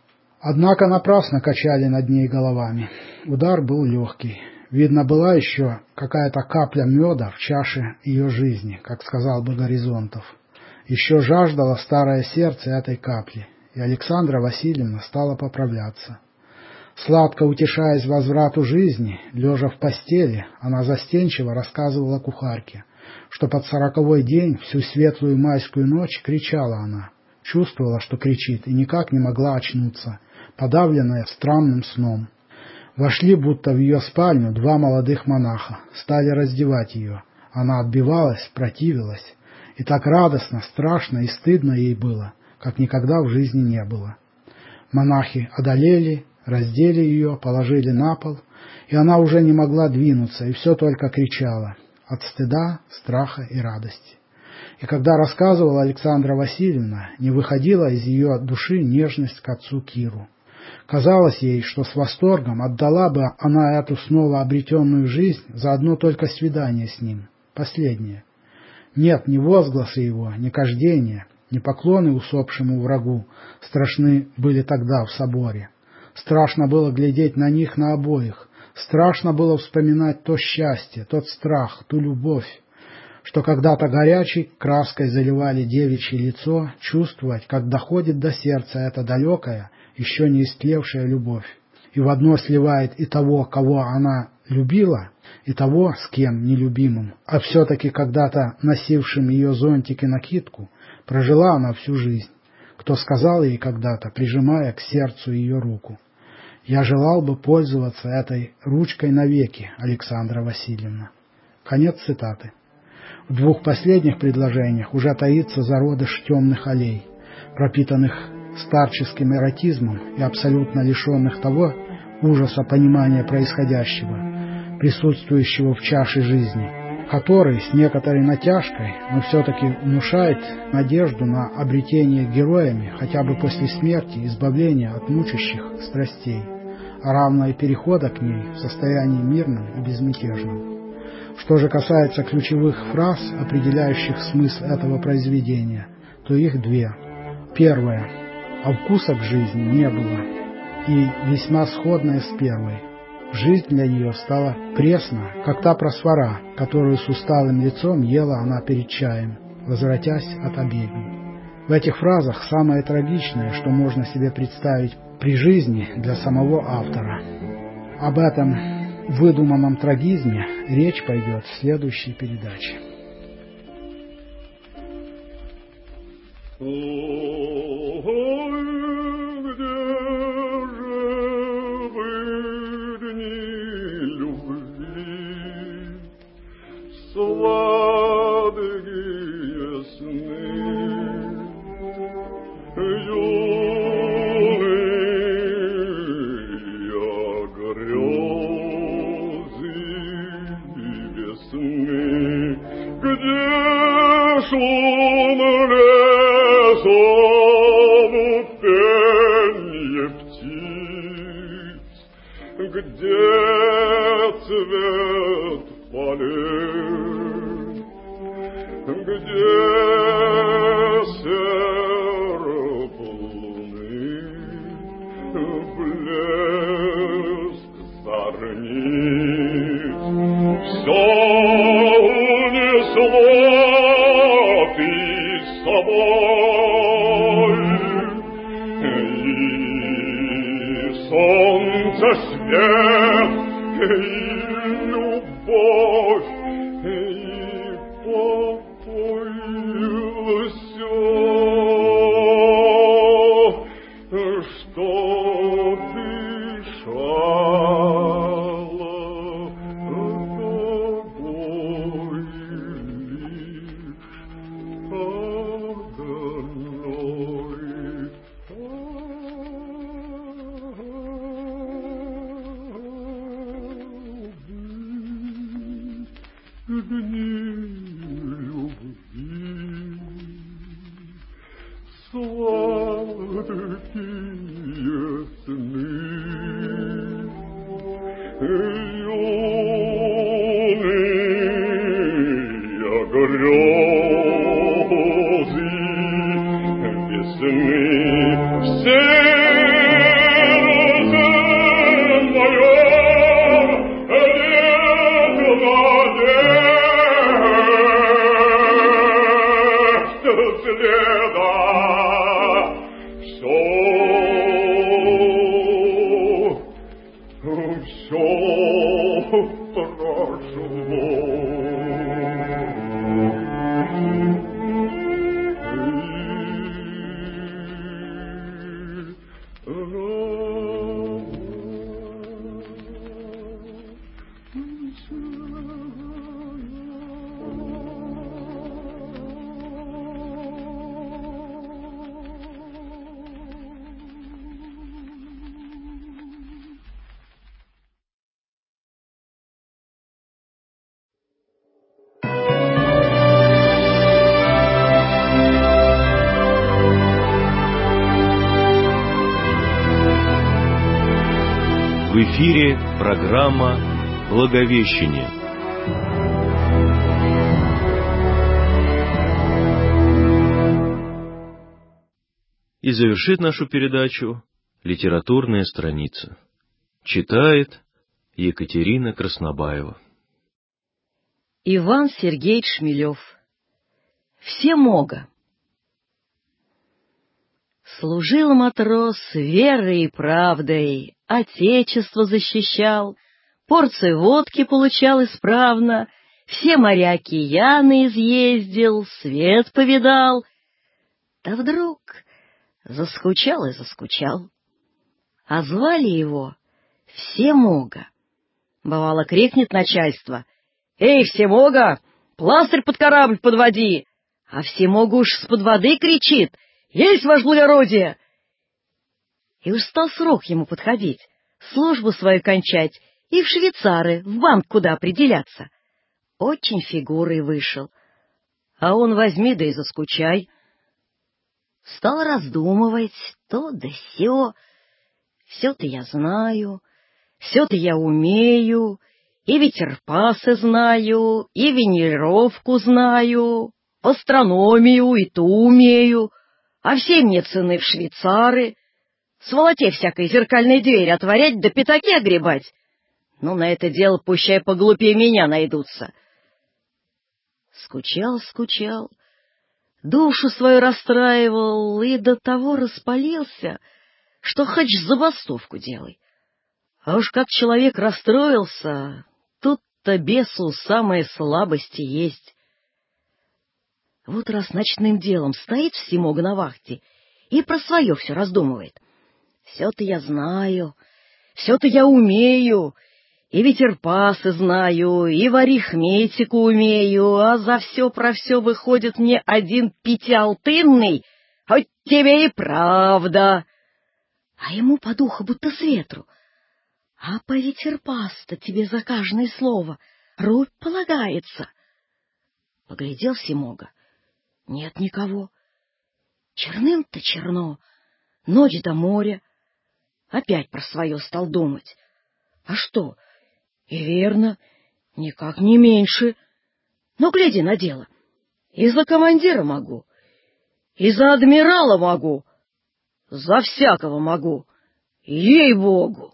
Speaker 8: Однако напрасно качали над ней головами. Удар был легкий. Видно, была еще какая-то капля меда в чаше ее жизни, как сказал бы Горизонтов. Еще жаждало старое сердце этой капли, и Александра Васильевна стала поправляться. Сладко утешаясь возврату жизни, лежа в постели, она застенчиво рассказывала кухарке, что под сороковой день всю светлую майскую ночь кричала она, чувствовала, что кричит, и никак не могла очнуться, подавленная странным сном. Вошли будто в ее спальню два молодых монаха, стали раздевать ее. Она отбивалась, противилась, и так радостно, страшно и стыдно ей было, как никогда в жизни не было. Монахи одолели, раздели ее, положили на пол, и она уже не могла двинуться, и все только кричала от стыда, страха и радости. И когда рассказывала Александра Васильевна, не выходила из ее души нежность к отцу Киру. Казалось ей, что с восторгом отдала бы она эту снова обретенную жизнь за одно только свидание с ним, последнее. Нет, ни возгласы его, ни кождения, ни поклоны усопшему врагу страшны были тогда в соборе. Страшно было глядеть на них на обоих, страшно было вспоминать то счастье, тот страх, ту любовь, что когда-то горячей краской заливали девичье лицо, чувствовать, как доходит до сердца эта далекая, еще не истлевшая любовь, и в одно сливает и того, кого она любила, и того, с кем нелюбимым, а все-таки когда-то носившим ее зонтик и накидку, прожила она всю жизнь, кто сказал ей когда-то, прижимая к сердцу ее руку: «Я желал бы пользоваться этой ручкой навеки, Александра Васильевна». Конец цитаты. В двух последних предложениях уже таится зародыш темных аллей, пропитанных старческим эротизмом и абсолютно лишенных того ужаса понимания происходящего, присутствующего в чаше жизни, который с некоторой натяжкой, но все-таки внушает надежду на обретение героями хотя бы после смерти избавления от мучащих страстей, а равно и перехода к ней в состоянии мирном и безмятежном. Что же касается ключевых фраз, определяющих смысл этого произведения, то их две. Первая: а вкуса к жизни не было, и весьма сходная с первой. Жизнь для нее стала пресна, как та просфора, которую с усталым лицом ела она перед чаем, возвратясь от обедни. В этих фразах самое трагичное, что можно себе представить при жизни для самого автора. Об этом выдуманном трагизме речь пойдет в следующей передаче.
Speaker 9: сладкие сны. Юные грезы, весны, сердце мое, лето надежд следа, все, все прошло.
Speaker 5: В эфире программа «Благовещение». И завершит нашу передачу литературная страница. Читает Екатерина Краснобаева.
Speaker 10: Иван Сергеевич Шмелев. Всемога. Служил матрос верой и правдой, отечество защищал, порцию водки получал исправно, все моря океаны изъездил, свет повидал. Да вдруг заскучал и заскучал. А звали его Всемога. Бывало, крикнет начальство: «Эй, Всемога, пластырь под корабль подводи!» А Всемога уж с-под воды кричит: «Есть, ваше благородие!» И уж стал срок ему подходить, службу свою кончать и в швейцары, в банк куда определяться. Очень фигурой вышел. А он возьми да и заскучай. Стал раздумывать то да сё. Все-то я знаю, все-то я умею, и ветерпасы знаю, и венерировку знаю, астрономию и ту умею, а все мне цены в швейцары, сволоте всякой зеркальной двери отворять да пятаки огребать. Ну, на это дело пущай поглупее меня найдутся. Скучал, скучал, душу свою расстраивал и до того распалился, что хоть забастовку делай. А уж как человек расстроился, тут-то бесу самые слабости есть. Вот раз ночным делом стоит Всемога на вахте и про свое все раздумывает. Все-то я знаю, все-то я умею, и ветерпасы знаю, и в арифметику умею, а за все про все выходит мне один пятиалтынный, хоть тебе и правда. А ему по духу будто с ветру. А по ветерпас-то тебе за каждое слово рубь полагается. Поглядел Всемога. Нет никого. Черным-то черно, ночь до моря. Опять про свое стал думать. А что? И верно, никак не меньше. Но гляди на дело. И за командира могу, и за адмирала могу, за всякого могу, ей-богу.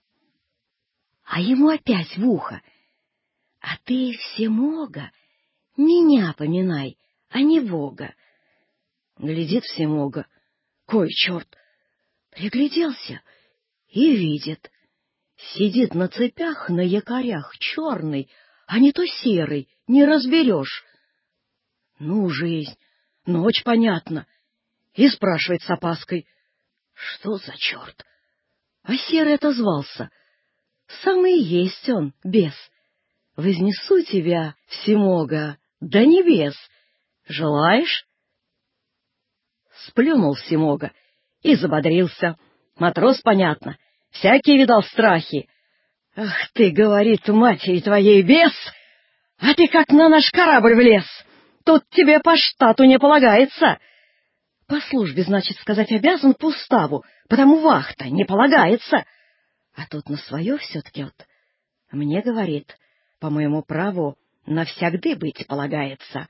Speaker 10: А ему опять в ухо: а ты, Всемога, меня поминай, а не Бога. Глядит Всемога: кой черт! Пригляделся и видит. Сидит на цепях, на якорях, черный, а не то серый, не разберешь. Ну, жизнь, ночь, понятно. И спрашивает с опаской: что за черт? А серый отозвался: самый есть он, бес. Вознесу тебя, Всемога, до небес. Желаешь? Сплюнул Всемога и забодрился. Матрос, понятно, всякий видал страхи. Ах ты, говорит, матери твоей бес, а ты как на наш корабль влез. Тут тебе по штату не полагается. По службе, значит, сказать обязан по уставу, потому вахта не полагается. А тут на свое все-таки вот мне говорит, по моему праву навсягды быть полагается.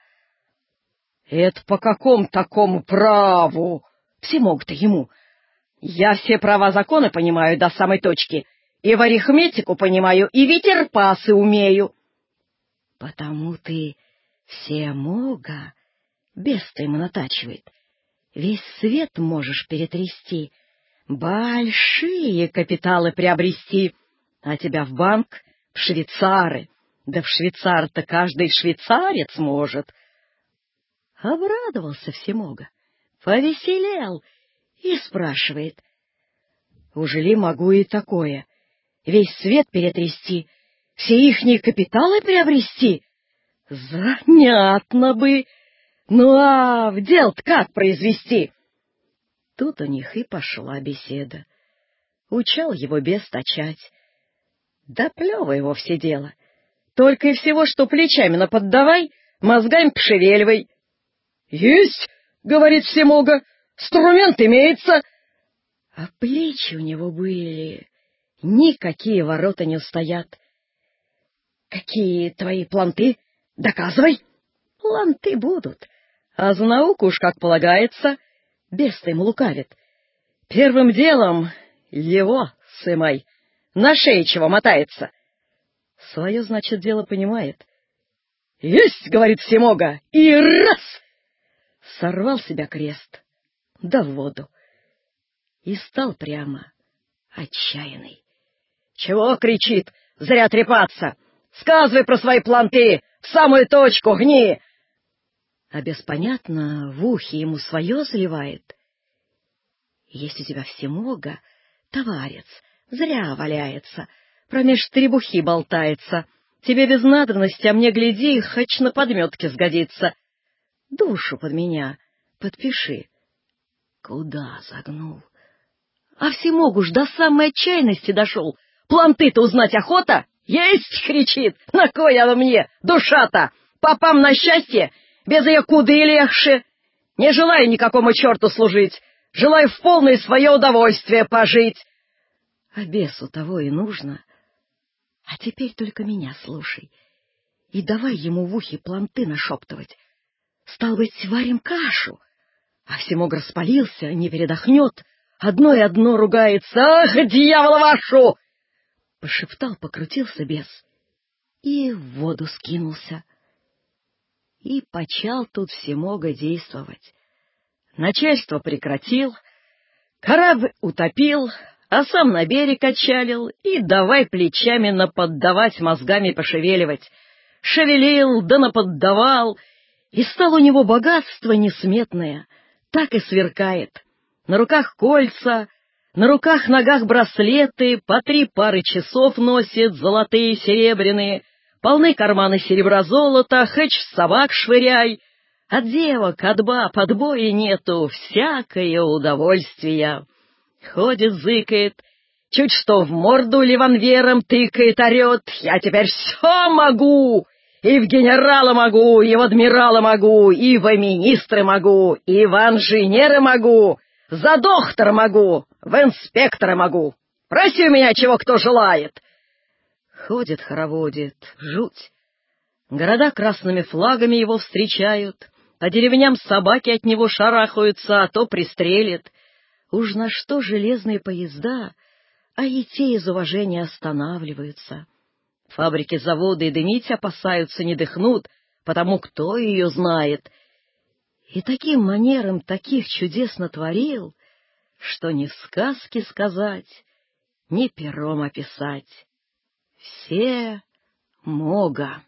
Speaker 10: Это по какому такому праву? Всемог-то ему. Я все права закона понимаю до самой точки, и в арифметику понимаю, и ветерпасы умею. Потому ты всемога, бес-то ему натачивает, весь свет можешь перетрясти, большие капиталы приобрести, а тебя в банк, в швейцары, да в швейцар-то каждый швейцарец может. Обрадовался всемога, повеселел и спрашивает, уже ли могу и такое, весь свет перетрясти, все ихние капиталы приобрести? Занятно бы! Ну а в дело-то как произвести? Тут у них и пошла беседа. Учал его бес точать. Да плевое его все дело. Только и всего, что плечами наподдавай, мозгами пошевеливай. — Есть, — говорит всемога, — инструмент имеется. А плечи у него были, никакие ворота не устоят. — Какие твои планты? Доказывай. — Планты будут, а за науку уж как полагается, бес-то ему лукавит. Первым делом его сымай, на шее чего мотается. Свое, значит, дело понимает. — Есть, — говорит всемога, — и раз! Сорвал себя крест, да в воду, и стал прямо отчаянный. — Чего кричит? Зря трепаться! Сказывай про свои планты, в самую точку гни! А беспонятно в ухе ему свое заливает. Есть у тебя всемога, товарец, зря валяется, промеж требухи болтается. Тебе без надобности, а мне, гляди, хоть на подметке сгодится. Душу под меня подпиши. Куда загнул? А всемогу ж до самой отчаянности дошел. Планты-то узнать охота? Есть, кричит, на кой оно мне, душа-то? Попам на счастье, без ее куды легче. Не желаю никакому черту служить, желаю в полное свое удовольствие пожить. А бесу того и нужно. А теперь только меня слушай, и давай ему в ухе планты нашептывать. Стал быть, сварим кашу, а всемог распалился, не передохнет, одно и одно ругается. Ах, дьявола вашу! Пошептал, покрутился бес и в воду скинулся. И почал тут всемога действовать. Начальство прекратил, корабль утопил, а сам на берег отчалил и давай плечами наподдавать, мозгами пошевеливать. Шевелил, да наподдавал, и стало у него богатство несметное, так и сверкает. На руках кольца, на руках-ногах браслеты, по три пары часов носит, золотые, серебряные, полны карманы серебра-золота, хоть в собак швыряй. От девок, от баб, отбоя нету, всякое удовольствие. Ходит, зыкает, чуть что в морду ливанвером тыкает, орет. Я теперь все могу, и в генерала могу, и в адмирала могу, и в министры могу, и в инженеры могу, за доктора могу, в инспектора могу. Проси у меня, чего кто желает. Ходит, хороводит, жуть. Города красными флагами его встречают, по деревням собаки от него шарахаются, а то пристрелят. Уж на что железные поезда, а и те из уважения останавливаются. Фабрики, заводы и дымить опасаются, не дыхнут, потому кто ее знает. И таким манером таких чудес натворил, что ни в сказке сказать, ни пером описать. Все мога.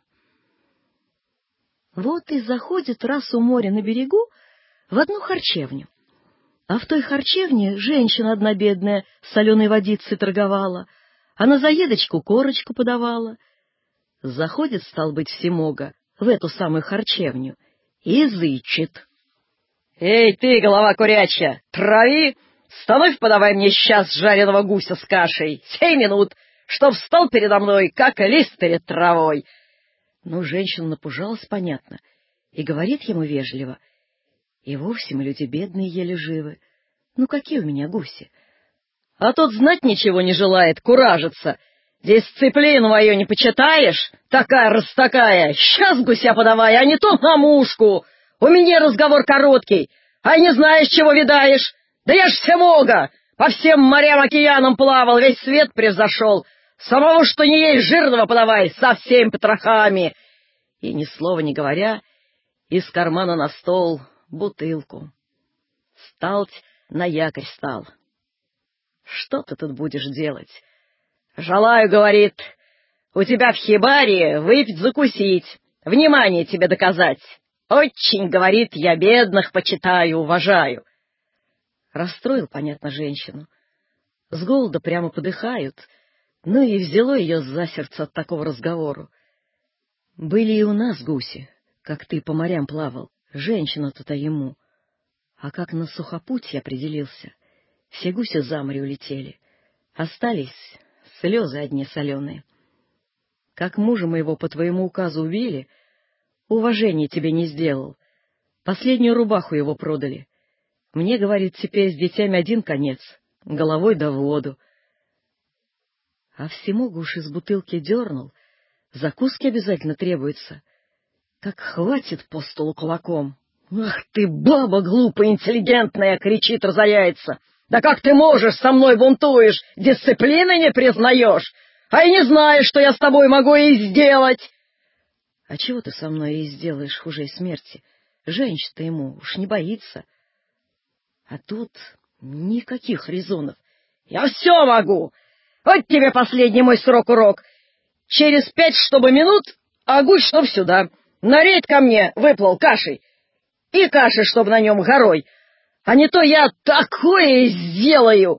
Speaker 10: Вот и заходит раз у моря на берегу в одну харчевню. А в той харчевне женщина одна бедная соленой водицей торговала, а на заедочку корочку подавала. Заходит, стал быть, всемога в эту самую харчевню и зычит. — Эй, ты, голова курячая, трави, становь, подавай мне сейчас жареного гуся с кашей, семь минут, чтоб встал передо мной, как лист перед травой. Ну, женщина напужалась, понятно, и говорит ему вежливо. — И вовсе мы люди бедные, еле живы. Ну, какие у меня гуси? А тот знать ничего не желает, куражится. Дисциплину мою не почитаешь? Такая раз такая. Сейчас гуся подавай, а не то на мушку. У меня разговор короткий, а не знаешь, чего видаешь. Да я ж всемога, по всем морям, океанам плавал, весь свет превзошел. Самого, что не есть, жирного подавай, со всеми потрохами. И ни слова не говоря, из кармана на стол бутылку. Сталт на якорь стал. Что ты тут будешь делать? Желаю, говорит, у тебя в хибаре выпить закусить, внимание тебе доказать. Очень, говорит, я бедных почитаю, уважаю. Расстроил, понятно, женщину. С голода прямо подыхают. Ну и взяло ее за сердце от такого разговора. Были и у нас гуси, как ты по морям плавал, женщина-то-то ему. А как на сухопутье определился, все гуси за море улетели. Остались слезы одни соленые. Как мужа моего по твоему указу убили, уважения тебе не сделал. Последнюю рубаху его продали. Мне, говорит, теперь с детьми один конец, головой да в воду. А всемогу уж из бутылки дернул, закуски обязательно требуется. Как хватит по столу кулаком. «Ах ты, баба глупая, интеллигентная!» — кричит, разоряется. «Да как ты можешь, со мной бунтуешь, дисциплины не признаешь, а и не знаешь, что я с тобой могу и сделать!» «А чего ты со мной и сделаешь хуже смерти? Женщина-то ему уж не боится». А тут никаких резонов. «Я все могу! Вот тебе последний мой срок урок. Через пять, чтобы минут, а гусь, чтоб сюда. Нарейд ко мне выплыл кашей. И каши, чтоб на нем горой. А не то я такое сделаю!»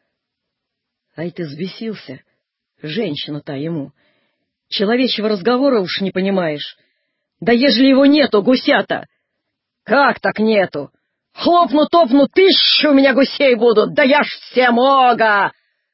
Speaker 10: Ай, ты взбесился, женщина-то ему. Человечьего разговора уж не понимаешь. Да ежели его нету, гуся-то. Как так нету? Хлопну-топну, тысячу у меня гусей будут, да я ж всемога!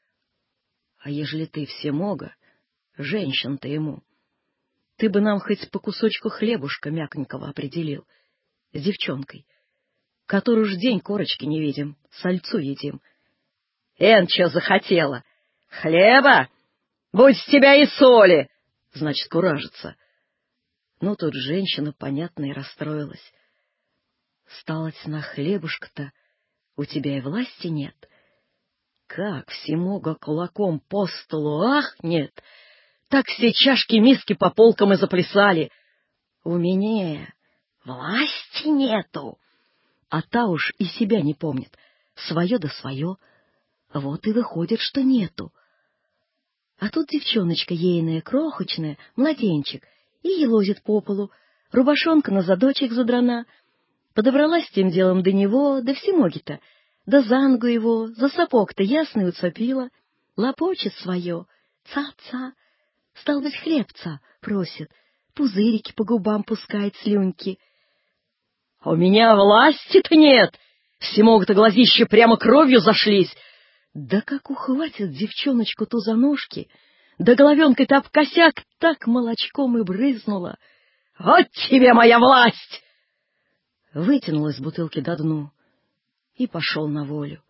Speaker 10: А ежели ты всемога, женщин-то ему, ты бы нам хоть по кусочку хлебушка мяконького определил, с девчонкой, которую уж день корочки не видим, сальцу едим. Эн, чё захотела? Хлеба? Будь с тебя и соли! Значит, куражится. Ну, тут женщина, понятно, и расстроилась. Сталось, на хлебушка-то у тебя и власти нет. Как всемога кулаком по столу ахнет, так все чашки-миски по полкам и заплясали. У меня власти нету. А та уж и себя не помнит, свое да свое. Вот и выходит, что нету. А тут девчоночка ейная, крохочная, младенчик, и елозит по полу, рубашонка на задочек задрана. Подобралась тем делом до него, да всемоги-то, да за ногу его, за сапог-то ясный уцепила, лопочет свое, ца-ца, стал быть, хлебца просит, пузырики по губам пускает слюньки. А у меня власти-то нет, всемога-то глазища прямо кровью зашлись. Да как ухватит девчоночку-ту за ножки, да головенкой-то об косяк так молочком и брызнула. Вот тебе моя власть! Вытянул из бутылки до дну и пошел на волю.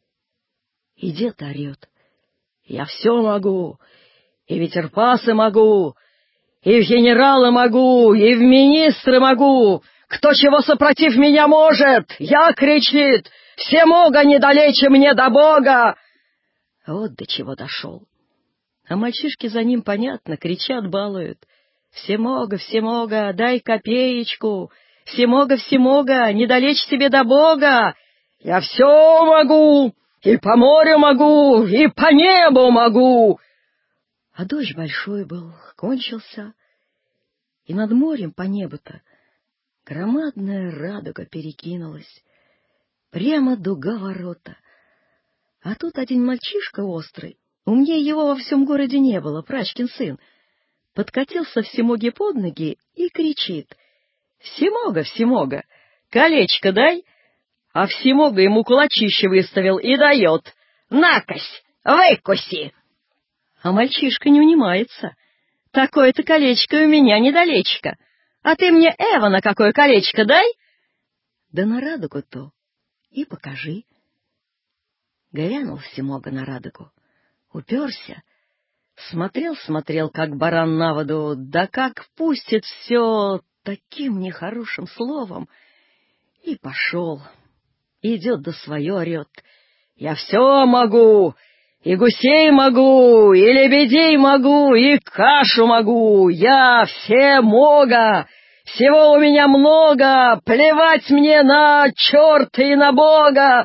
Speaker 10: И дед орет: «Я все могу, и ветерпасы могу, и в генералы могу, и в министры могу. Кто чего сопротив меня может? Я, кричит, всемога недалече мне до Бога!» Вот до чего дошел. А мальчишки за ним, понятно, кричат, балуют: «Всемога, всемога, дай копеечку! Всемога, всемога, недалече тебе до Бога! Я все могу, и по морю могу, и по небу могу!» А дождь большой был, кончился, и над морем по небу-то громадная радуга перекинулась, прямо дуга ворота. А тут один мальчишка острый, умнее его во всем городе не было, прачкин сын, подкатился всемоге под ноги и кричит: «Всемога, всемога, колечко дай!» А всемога ему кулачище выставил и дает: «Накось, выкуси!» А мальчишка не унимается: «Такое-то колечко у меня недалечко, а ты мне, Эва, на какое колечко дай?» Да на радугу-то и покажи. Глянул Всемога на радугу, уперся, смотрел-смотрел, как баран на воду, да как пустит все таким нехорошим словом, и пошел. Идет да свое орет: «Я все могу! И гусей могу, и лебедей могу, и кашу могу! Я Всемога! Всего у меня много! Плевать мне на черта и на Бога!»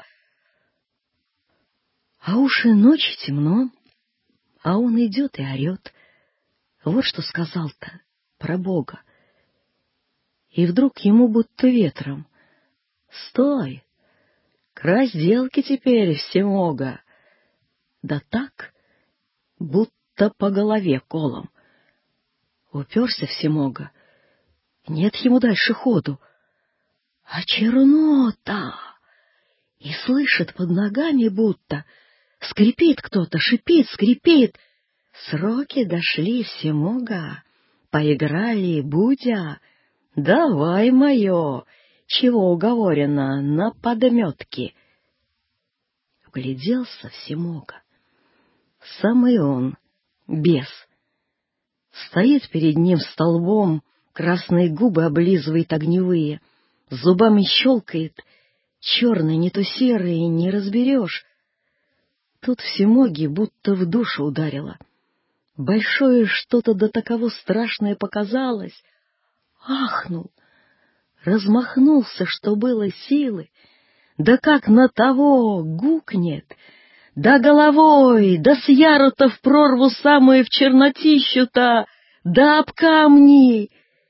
Speaker 10: А уж и ночи темно, а он идет и орет. Вот что сказал-то про Бога. И вдруг ему будто ветром: «Стой! К разделке теперь, Всемога!» Да так, будто по голове колом. Уперся Всемога, нет ему дальше ходу, а чернота, и слышит под ногами будто скрипит кто-то, шипит, скрипит. Сроки дошли, Всемога, поиграли, будя, давай мое, чего уговорено, на подметке. Вгляделся Всемога. Самый он, бес. Стоит перед ним столбом, красные губы облизывает огневые, зубами щелкает, черный, не то серый, не разберешь. Тут Всемоге будто в душу ударило. Большое что-то до таково страшное показалось. Ахнул, размахнулся, что было силы, да как на того гукнет, да головой, да с яру-то в прорву самую в чернотищу-то, да об камни.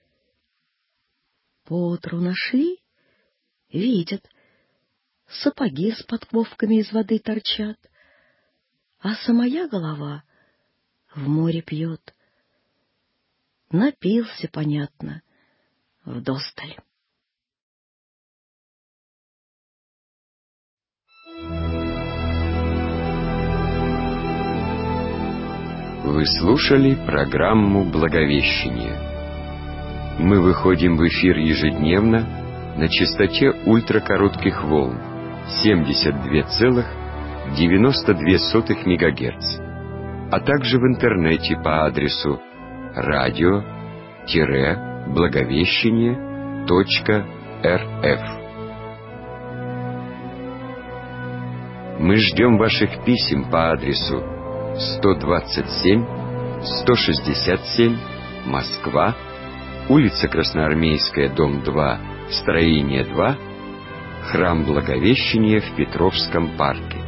Speaker 10: Поутру нашли, видят, сапоги с подковками из воды торчат, а самая голова в море пьет. Напился, понятно, вдосталь.
Speaker 2: Вы слушали программу «Благовещение». Мы выходим в эфир ежедневно на частоте ультракоротких волн семьдесят два целых девяносто две сотых мегагерц, а также в интернете по адресу радио-благовещение точка рф. Мы ждем ваших писем по адресу сто двадцать семь сто шестьдесят семь, Москва, улица Красноармейская, дом два, строение два, храм Благовещения в Петровском парке.